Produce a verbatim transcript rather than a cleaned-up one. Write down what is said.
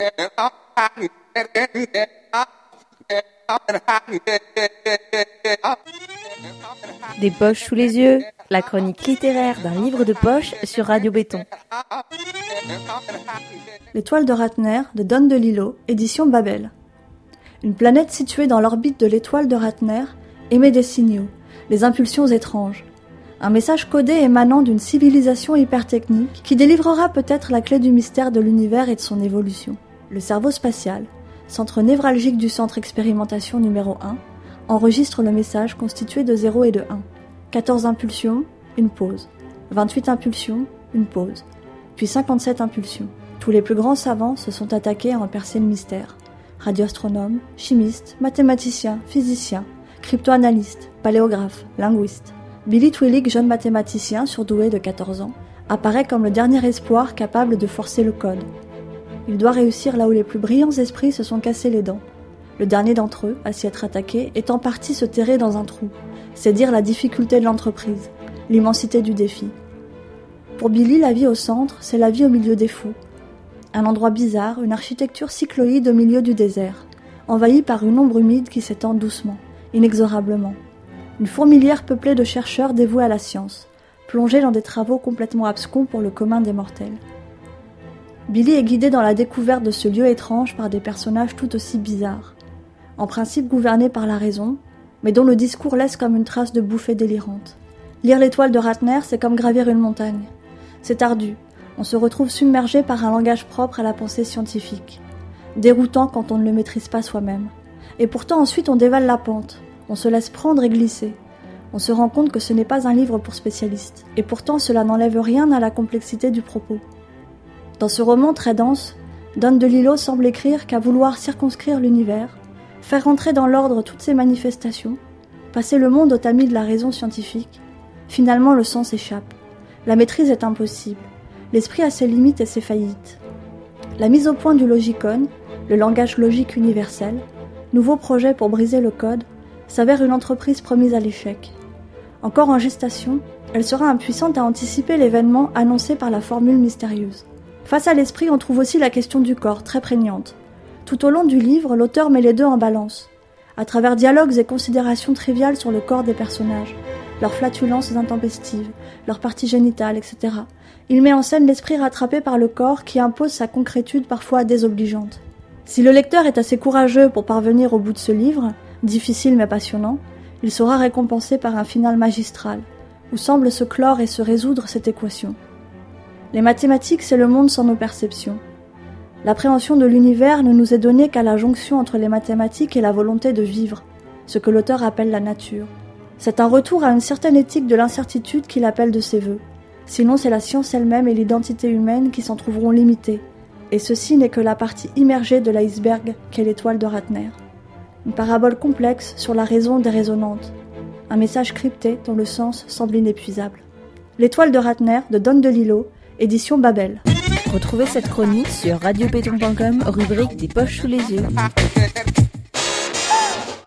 Des poches sous les yeux, la chronique littéraire d'un livre de poche sur Radio Béton. L'étoile de Ratner de Don DeLillo, édition Babel. Une planète située dans l'orbite de l'étoile de Ratner émet des signaux, des impulsions étranges. Un message codé émanant d'une civilisation hypertechnique qui délivrera peut-être la clé du mystère de l'univers et de son évolution. Le cerveau spatial, centre névralgique du centre expérimentation numéro un, enregistre le message constitué de zéro et de un. quatorze impulsions, une pause. vingt-huit impulsions, une pause. Puis cinquante-sept impulsions. Tous les plus grands savants se sont attaqués à en percer le mystère. Radioastronomes, chimistes, mathématiciens, physiciens, cryptoanalystes, paléographes, linguistes. Billy Twillig, jeune mathématicien surdoué de quatorze ans, apparaît comme le dernier espoir capable de forcer le code. Il doit réussir là où les plus brillants esprits se sont cassés les dents. Le dernier d'entre eux, à s'y être attaqué, est en partie se terrer dans un trou. C'est dire la difficulté de l'entreprise, l'immensité du défi. Pour Billy, la vie au centre, c'est la vie au milieu des fous. Un endroit bizarre, une architecture cycloïde au milieu du désert, envahie par une ombre humide qui s'étend doucement, inexorablement. Une fourmilière peuplée de chercheurs dévoués à la science, plongés dans des travaux complètement abscons pour le commun des mortels. Billy est guidé dans la découverte de ce lieu étrange par des personnages tout aussi bizarres, en principe gouvernés par la raison, mais dont le discours laisse comme une trace de bouffée délirante. Lire l'étoile de Ratner, c'est comme gravir une montagne. C'est ardu, on se retrouve submergé par un langage propre à la pensée scientifique, déroutant quand on ne le maîtrise pas soi-même. Et pourtant ensuite on dévale la pente, on se laisse prendre et glisser. On se rend compte que ce n'est pas un livre pour spécialistes, et pourtant cela n'enlève rien à la complexité du propos. Dans ce roman très dense, Don DeLillo semble écrire qu'à vouloir circonscrire l'univers, faire rentrer dans l'ordre toutes ses manifestations, passer le monde au tamis de la raison scientifique, finalement le sens échappe. La maîtrise est impossible. L'esprit a ses limites et ses faillites. La mise au point du logicon, le langage logique universel, nouveau projet pour briser le code, s'avère une entreprise promise à l'échec. Encore en gestation, elle sera impuissante à anticiper l'événement annoncé par la formule mystérieuse. Face à l'esprit, on trouve aussi la question du corps, très prégnante. Tout au long du livre, l'auteur met les deux en balance, à travers dialogues et considérations triviales sur le corps des personnages, leurs flatulences intempestives, leurs parties génitales, et cetera. Il met en scène l'esprit rattrapé par le corps qui impose sa concrétude parfois désobligeante. Si le lecteur est assez courageux pour parvenir au bout de ce livre, difficile mais passionnant, il sera récompensé par un final magistral, où semble se clore et se résoudre cette équation. Les mathématiques, c'est le monde sans nos perceptions. L'appréhension de l'univers ne nous est donnée qu'à la jonction entre les mathématiques et la volonté de vivre, ce que l'auteur appelle la nature. C'est un retour à une certaine éthique de l'incertitude qu'il appelle de ses vœux. Sinon, c'est la science elle-même et l'identité humaine qui s'en trouveront limitées, et ceci n'est que la partie immergée de l'iceberg qu'est l'étoile de Ratner. Une parabole complexe sur la raison déraisonnante, un message crypté dont le sens semble inépuisable. L'étoile de Ratner de Don DeLillo, édition Babel. Retrouvez cette chronique sur radio béton point com, rubrique des poches sous les yeux.